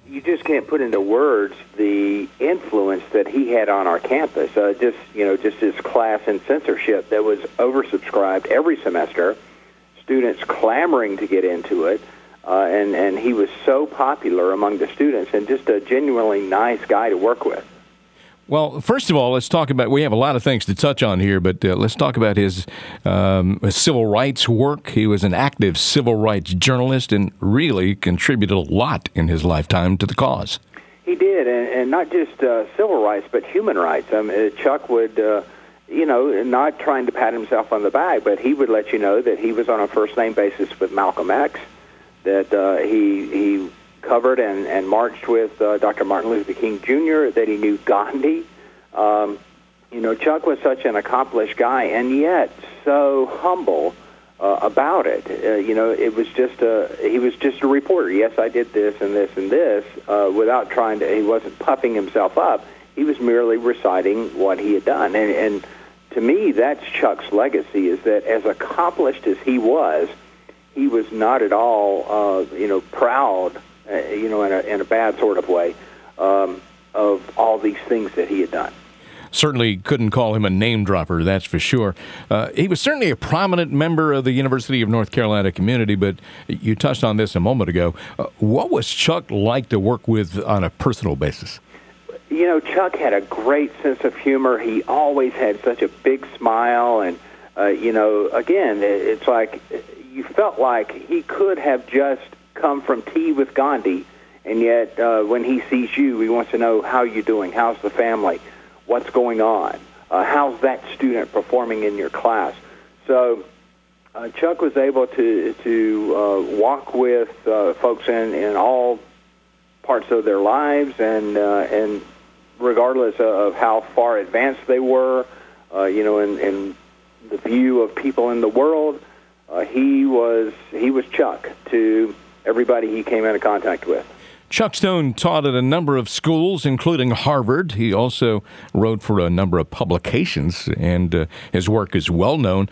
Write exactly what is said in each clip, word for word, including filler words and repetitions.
you just can't put into words the influence that he had on our campus. Uh, just, you know, just his class and censorship that was oversubscribed every semester, students clamoring to get into it, uh, and, and he was so popular among the students and just a genuinely nice guy to work with. Well, first of all, let's talk about, we have a lot of things to touch on here, but uh, let's talk about his, um, his civil rights work. He was an active civil rights journalist and really contributed a lot in his lifetime to the cause. He did, and, and not just uh, civil rights, but human rights. I mean, Chuck would, uh, you know, not trying to pat himself on the back, but he would let you know that he was on a first-name basis with Malcolm X, that uh, he he covered and, and marched with uh, Doctor Martin Luther King Junior, that he knew Gandhi. Um, you know, Chuck was such an accomplished guy, and yet so humble uh, about it. Uh, you know, it was just a, he was just a reporter. Yes, I did this and this and this, uh, without trying to, he wasn't puffing himself up. He was merely reciting what he had done. And, and to me, that's Chuck's legacy, is that as accomplished as he was, he was not at all, uh, you know, proud, uh, you know, in a, in a bad sort of way, um, of all these things that he had done. Certainly couldn't call him a name dropper, that's for sure. Uh, he was certainly a prominent member of the University of North Carolina community, but you touched on this a moment ago. Uh, what was Chuck like to work with on a personal basis? You know, Chuck had a great sense of humor. He always had such a big smile, and, uh, you know, again, it's like you felt like he could have just come from tea with Gandhi, and yet uh, when he sees you, he wants to know how you're doing, how's the family, what's going on, uh, how's that student performing in your class. So uh, Chuck was able to to uh, walk with uh, folks in, in all parts of their lives, and uh, and regardless of how far advanced they were, uh, you know, in, in the view of people in the world, uh, he was he was Chuck to everybody he came into contact with. Chuck Stone taught at a number of schools, including Harvard. He also wrote for a number of publications, and uh, his work is well known.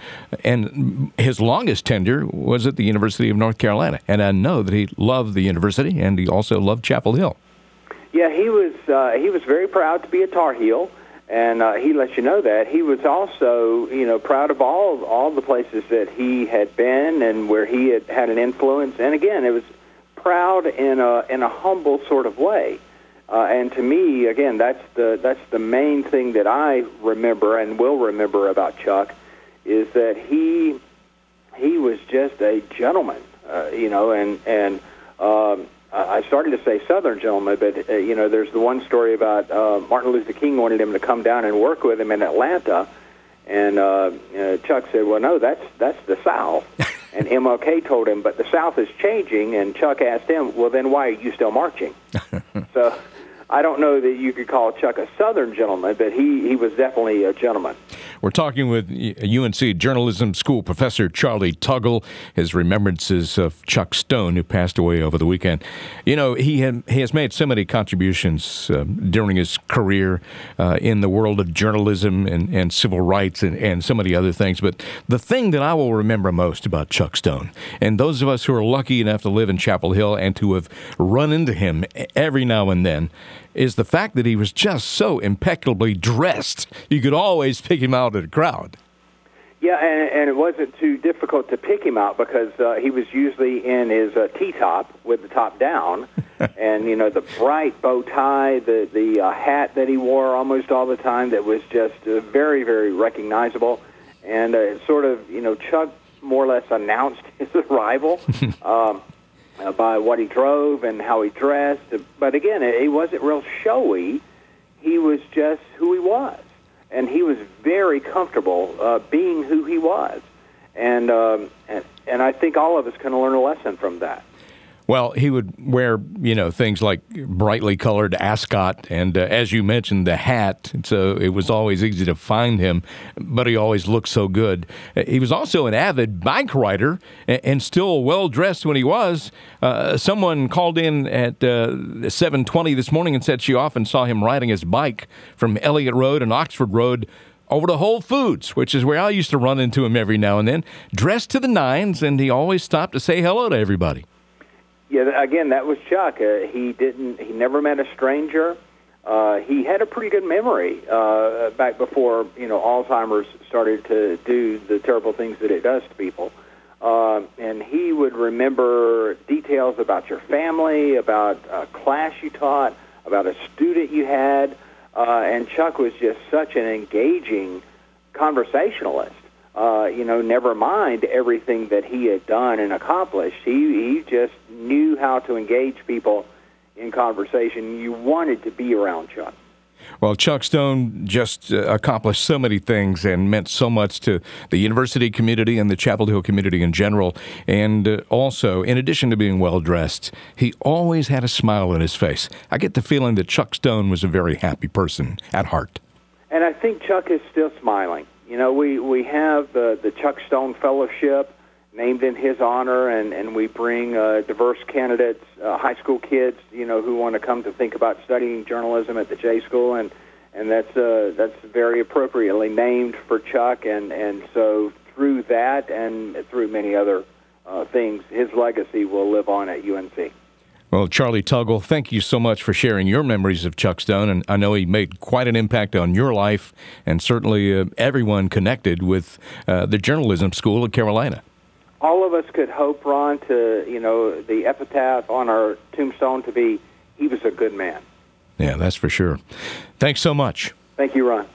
And his longest tenure was at the University of North Carolina. And I know that he loved the university, and he also loved Chapel Hill. Yeah, he was uh, he was very proud to be a Tar Heel, and uh, he let you know that. He was also, you know, proud of all all the places that he had been and where he had had an influence. And again, it was proud in a in a humble sort of way. Uh, and to me, again, that's the that's the main thing that I remember and will remember about Chuck, is that he he was just a gentleman, uh, you know, and and um, I started to say Southern gentleman, but uh, you know, there's the one story about uh, Martin Luther King wanted him to come down and work with him in Atlanta, and uh, uh, Chuck said, "Well, no, that's that's the South." And M L K told him, "But the South is changing." And Chuck asked him, "Well, then why are you still marching?" So I don't know that you could call Chuck a Southern gentleman, but he, he was definitely a gentleman. We're talking with U N C Journalism School professor Charlie Tuggle, his remembrances of Chuck Stone, who passed away over the weekend. You know, he, had, he has made so many contributions uh, during his career uh, in the world of journalism and, and civil rights and, and so many other things. But the thing that I will remember most about Chuck Stone, and those of us who are lucky enough to live in Chapel Hill and to have run into him every now and then, is the fact that he was just so impeccably dressed. You could always pick him out at a crowd. Yeah, and, and it wasn't too difficult to pick him out because uh, he was usually in his uh, T-top with the top down, and, you know, the bright bow tie, the, the uh, hat that he wore almost all the time that was just uh, very, very recognizable. And uh, sort of, you know, Chuck more or less announced his arrival. um Uh, by what he drove and how he dressed. But again, he wasn't real showy. He was just who he was. And he was very comfortable uh, being who he was. And, um, and and I think all of us can learn a lesson from that. Well, he would wear, you know, things like brightly colored ascot and, uh, as you mentioned, the hat. So it was always easy to find him, but he always looked so good. He was also an avid bike rider and still well-dressed when he was. Uh, someone called in at uh, seven twenty this morning and said she often saw him riding his bike from Elliott Road and Oxford Road over to Whole Foods, which is where I used to run into him every now and then, dressed to the nines, and he always stopped to say hello to everybody. Yeah, again, that was Chuck. Uh, he didn't. He never met a stranger. Uh, he had a pretty good memory uh, back before you know Alzheimer's started to do the terrible things that it does to people. Uh, and he would remember details about your family, about a class you taught, about a student you had. Uh, and Chuck was just such an engaging conversationalist. Uh, you know, never mind everything that he had done and accomplished. He, he just knew how to engage people in conversation. You wanted to be around Chuck. Well, Chuck Stone just uh, accomplished so many things and meant so much to the university community and the Chapel Hill community in general. And uh, also, in addition to being well-dressed, he always had a smile on his face. I get the feeling that Chuck Stone was a very happy person at heart. And I think Chuck is still smiling. You know, we, we have the, the Chuck Stone Fellowship named in his honor, and, and we bring uh, diverse candidates, uh, high school kids, you know, who want to come to think about studying journalism at the J School, and and that's uh, that's very appropriately named for Chuck, and, and so through that and through many other uh, things, his legacy will live on at U N C. Well, Charlie Tuggle, thank you so much for sharing your memories of Chuck Stone, and I know he made quite an impact on your life and certainly uh, everyone connected with uh, the journalism school at Carolina. All of us could hope, Ron, to, you know, the epitaph on our tombstone to be, he was a good man. Yeah, that's for sure. Thanks so much. Thank you, Ron.